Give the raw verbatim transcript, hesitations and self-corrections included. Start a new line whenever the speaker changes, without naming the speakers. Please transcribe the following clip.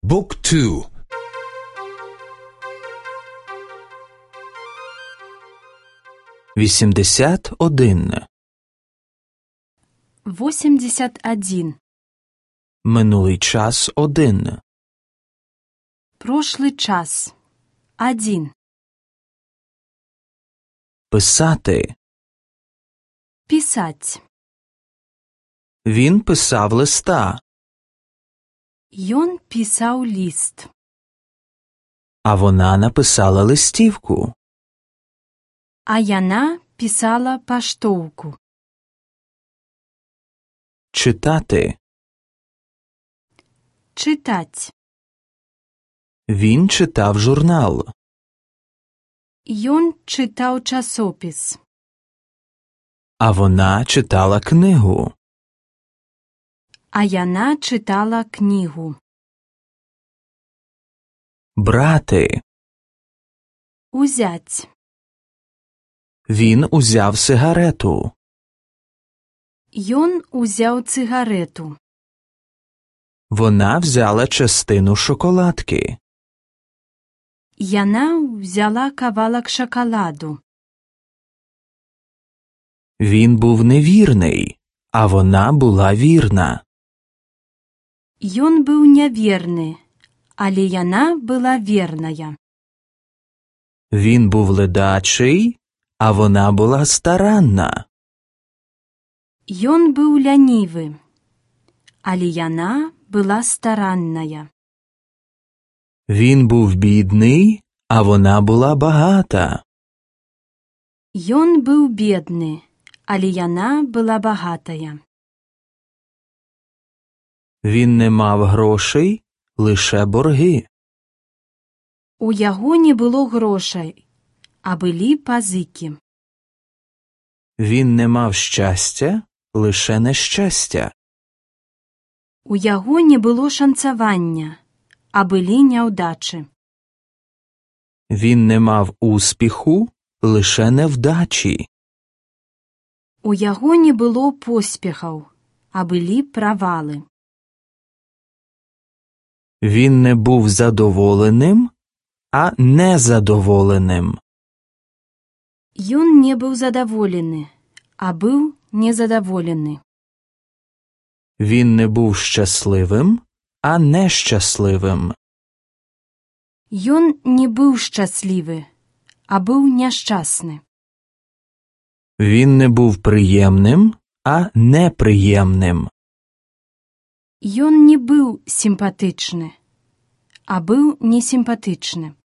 Book two.
Вісімдесят один.
восемьдесят один.
Минулий час один.
Прошлый час. Один.
Писати.
Писать.
Він писав листа.
Ён писал лист.
А вона написала листівку.
А яна писала паштовку.
Читати.
Читать.
Він читав журнал.
Ён читал часопис.
А вона читала книгу.
А яна читала книгу.
Брати.
Узять.
Він узяв сигарету.
Ён узял цигарету.
Вона взяла частину шоколадки.
Яна взяла кавалок шоколаду.
Він був невірний, а вона була вірна.
Ён быў няверны, але яна была верная.
Він був ледачий, а вона була старанна.
Ён быў лянівы, але яна была старанная.
Він був бідний, а вона була багата.
Ён быў бедны, але яна была багатая.
Він не мав грошей, лише борги.
У яго не было грошай, а былі пазыкі.
Він не мав щастя, лише нещастя.
У яго не было шанцавання, а былі няўдачы.
Він не мав успіху, лише невдачі.
У яго не было поспехаў, а былі правалы.
Він не був задоволеним, а незадоволеним.
Ён не быў задаволены, а быў незадаволены.
Він не був щасливим, а нещасливим.
Ён не быў шчаслівы, а быў няшчасны.
Він не був приємним, а неприємним.
Ён не быў сімпатычны, а быў несімпатычны.